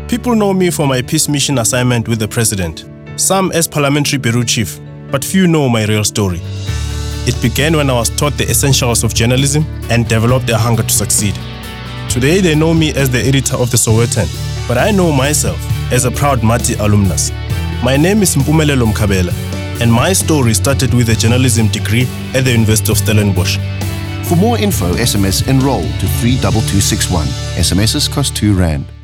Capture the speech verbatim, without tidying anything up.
People know me for my peace mission assignment with the president, some as parliamentary bureau chief, but few know my real story. It began when I was taught the essentials of journalism and developed a hunger to succeed. Today they know me as the editor of the Sowetan, but I know myself as a proud Mati alumnus. My name is Mpumelelo Mkhabela, and my story started with a journalism degree at the University of Stellenbosch. For more info, S M S enroll to three two two six one. S M Ss cost two rand.